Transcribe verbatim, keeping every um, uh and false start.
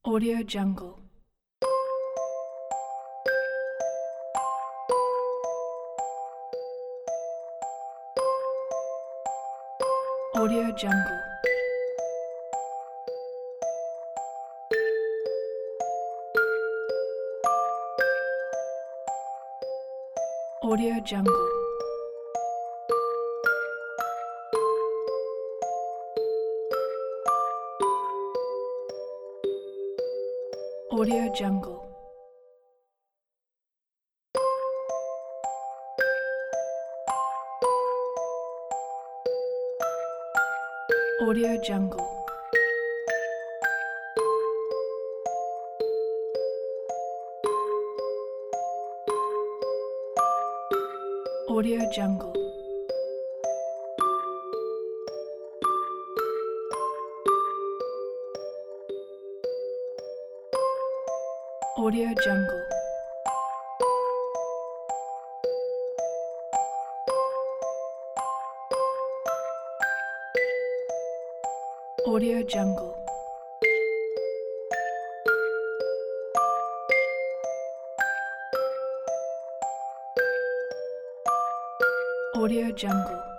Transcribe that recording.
Audio Jungle. Audio Jungle. Audio Jungle. Audio Jungle. Audio Jungle. Audio Jungle. Audio Jungle. Audio Jungle. Audio Jungle.